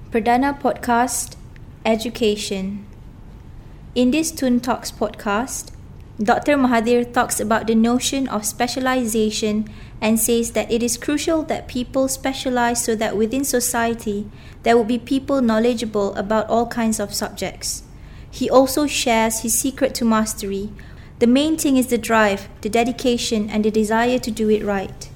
Perdana Podcast Education. In this Tun Talks podcast, Dr. Mahathir talks about the notion of specialization and says that it is crucial that people specialize so that within society there will be people knowledgeable about all kinds of subjects. He also shares his secret to mastery. The main thing is the drive, the dedication, and the desire to do it right.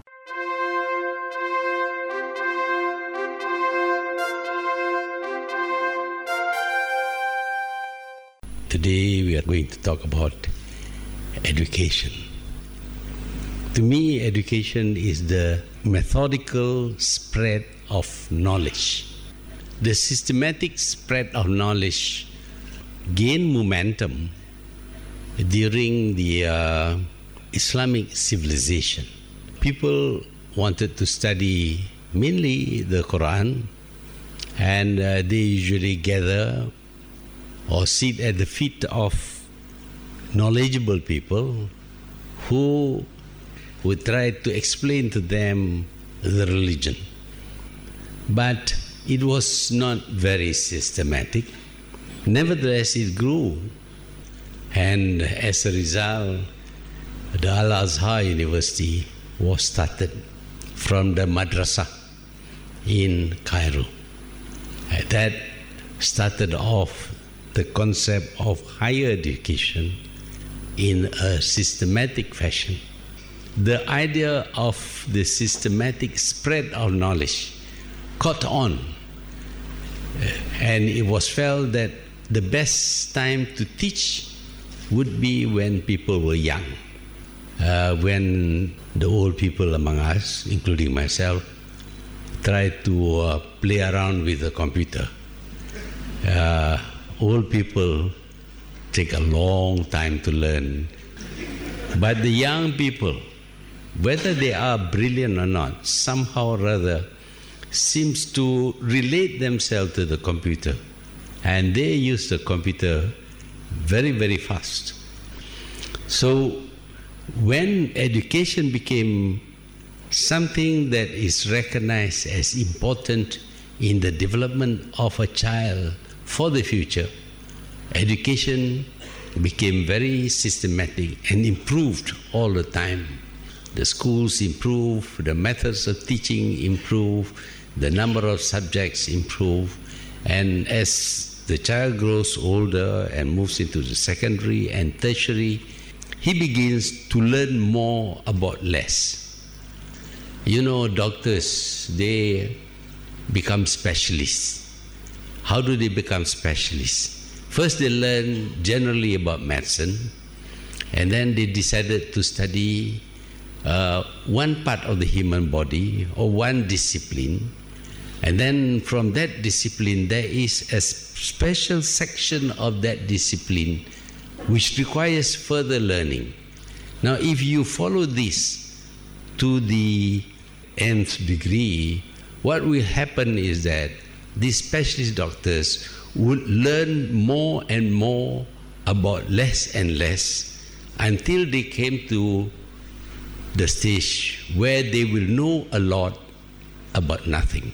Today we are going to talk about education. To me, education is the methodical spread of knowledge. The systematic spread of knowledge gained momentum during the Islamic civilization. People wanted to study mainly the Quran, and they usually gather or sit at the feet of knowledgeable people who would try to explain to them the religion. But it was not very systematic. Nevertheless, it grew. And as a result, the Al-Azhar University was started from the madrasa in Cairo. That started off the concept of higher education in a systematic fashion. The idea of the systematic spread of knowledge caught on, and it was felt that the best time to teach would be when people were young, when the old people among us, including myself, tried to play around with the computer. Old people take a long time to learn. But the young people, whether they are brilliant or not, somehow or other seems to relate themselves to the computer. And they use the computer very, very fast. So when education became something that is recognized as important in the development of a child for the future, education became very systematic and improved all the time. The schools improved, the methods of teaching improved, the number of subjects improved, and as the child grows older and moves into the secondary and tertiary, he begins to learn more about less. You know, doctors, they become specialists. How do they become specialists? First, they learn generally about medicine, and then they decided to study one part of the human body or one discipline. And then from that discipline, there is a special section of that discipline which requires further learning. Now, if you follow this to the nth degree, what will happen is that these specialist doctors would learn more and more about less and less until they came to the stage where they will know a lot about nothing.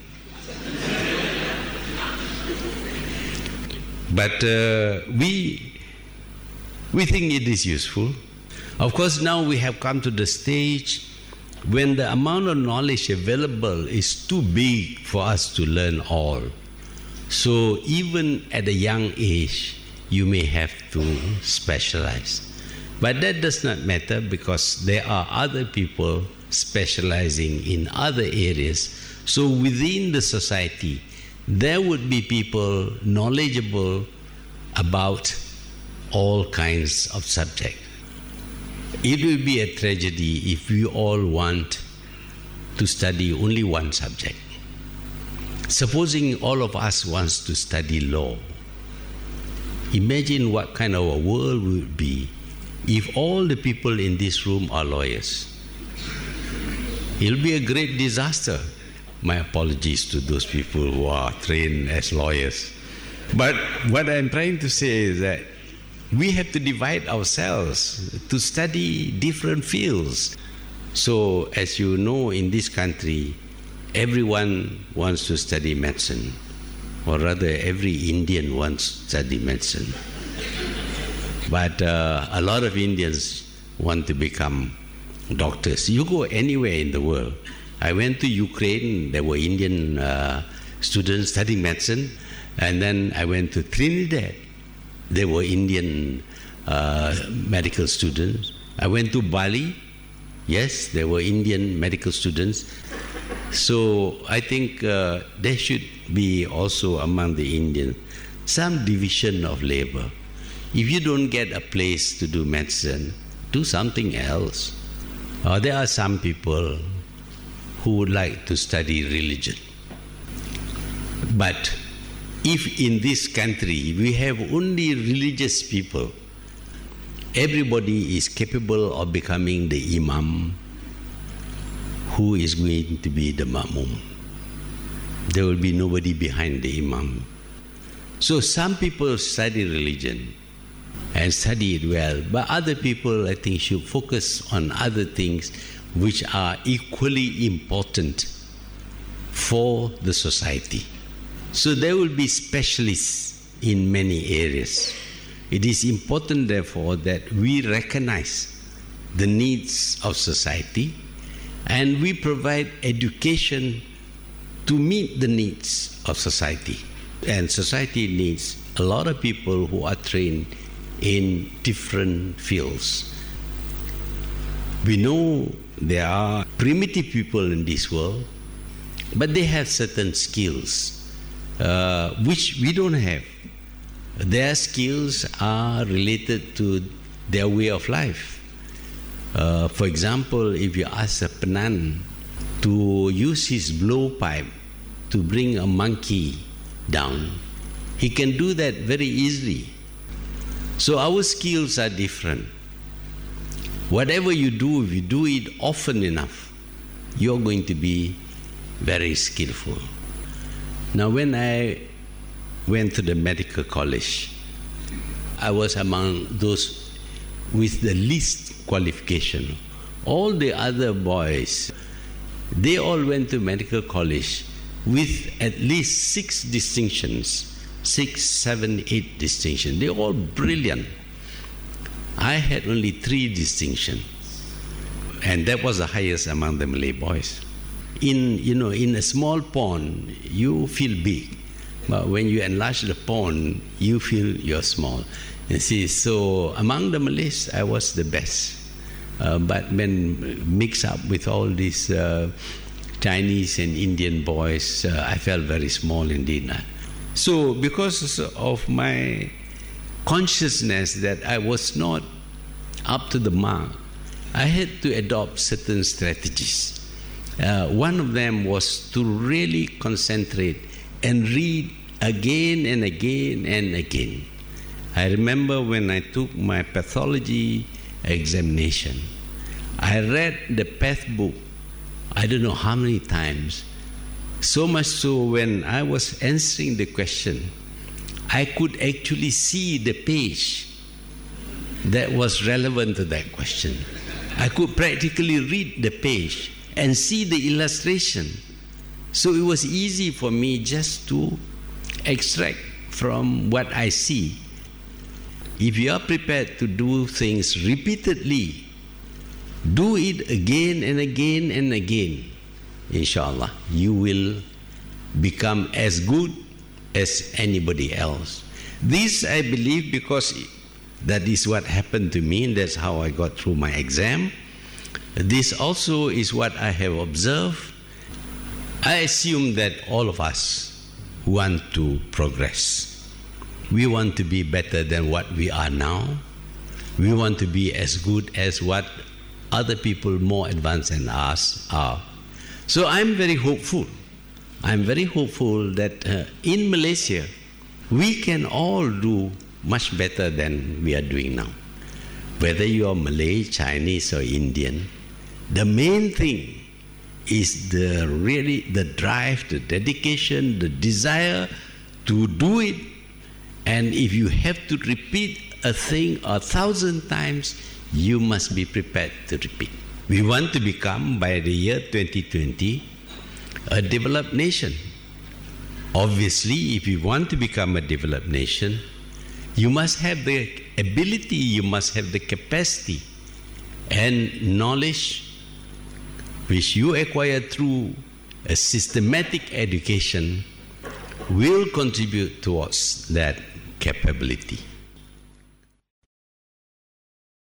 But we think it is useful. Of course, now we have come to the stage when the amount of knowledge available is too big for us to learn all. So even at a young age, you may have to specialize. But that does not matter because there are other people specializing in other areas. So within the society, there would be people knowledgeable about all kinds of subjects. It will be a tragedy if we all want to study only one subject. Supposing all of us wants to study law, imagine what kind of a world would be if all the people in this room are lawyers. It'll be a great disaster. My apologies to those people who are trained as lawyers. But what I'm trying to say is that we have to divide ourselves to study different fields. So, as you know, in this country, everyone wants to study medicine. or rather every Indian wants to study medicine. But a lot of Indians want to become doctors. You go anywhere in the world. I went to Ukraine, there were Indian students studying medicine, and then I went to Trinidad, there were Indian medical students. I went to Bali, yes, there were Indian medical students. So I think there should be also among the Indians some division of labor. If you don't get a place to do medicine, do something else. There are some people who would like to study religion. But if in this country we have only religious people, everybody is capable of becoming the imam. Who is going to be the ma'mum? There will be nobody behind the imam. So some people study religion and study it well, but other people, I think, should focus on other things which are equally important for the society. So there will be specialists in many areas. It is important, therefore, that we recognize the needs of society and we provide education to meet the needs of society. And society needs a lot of people who are trained in different fields. We know there are primitive people in this world, but they have certain skills which we don't have. Their skills are related to their way of life. For example, if you ask a Penan to use his blowpipe to bring a monkey down, he can do that very easily. So our skills are different. Whatever you do, if you do it often enough, you're going to be very skillful. Now, when I went to the medical college, I was among those with the least qualification. All the other boys, they all went to medical college with at least 6 distinctions, 6, 7, 8 distinctions. They're all brilliant. I had only 3 distinctions, and that was the highest among the Malay boys. In a small pond, you feel big, but when you enlarge the pond, you feel you're small. You see, so among the Malays, I was the best. But when mixed up with all these Chinese and Indian boys, I felt very small indeed. So because of my consciousness that I was not up to the mark, I had to adopt certain strategies. One of them was to really concentrate and read again and again and again. I remember when I took my pathology examination, I read the path book I don't know how many times, so much so when I was answering the question, I could actually see the page that was relevant to that question. I could practically read the page and see the illustration. So it was easy for me just to extract from what I see. If you are prepared to do things repeatedly, do it again and again and again, inshallah, you will become as good as anybody else. This I believe because that is what happened to me, and that's how I got through my exam. This also is what I have observed. I assume that all of us want to progress. We want to be better than what we are now. We want to be as good as what other people more advanced than us are. So I'm very hopeful. I'm very hopeful that in Malaysia, we can all do much better than we are doing now. Whether you are Malay, Chinese or Indian, the main thing is the drive, the dedication, the desire to do it. And if you have to repeat a thing 1,000 times, you must be prepared to repeat. We want to become, by the year 2020, a developed nation. Obviously, if you want to become a developed nation, you must have the ability, you must have the capacity and knowledge which you acquire through a systematic education will contribute towards that capability.